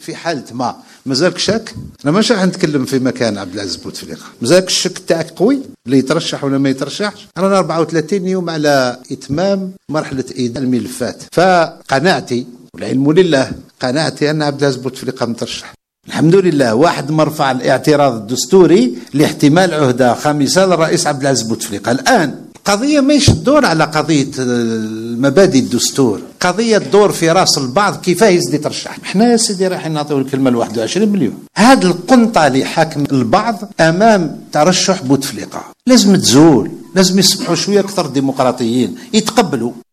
في حالة ما مازالك شاك. أنا مش راح نتكلم في مكان عبد العزيز بوتفليقة، مازالك الشك تاعك قوي اللي يترشح ولا ما يترشحش. أنا 34 يوم على إتمام مرحلة إيداع الملفات، فقناعتي والعلم لله قناعتي أن عبد العزيز بوتفليقة مترشح الحمد لله. واحد مرفع الاعتراض الدستوري لاحتمال عهدة خامسة للرئيس عبد العزيز بوتفليقة. الآن القضية ماهيش الدور على قضية مبادئ الدستور، قضية الدور في راس البعض كيفاه يزيد يترشح. احنا يا سيدي رايحين نعطيو الكلمة ل 21 مليون. هذه القنطة اللي حاكم البعض أمام ترشح بوتفليقة لازم تزول، لازم يصبحوا شوية أكثر ديمقراطيين، يتقبلوا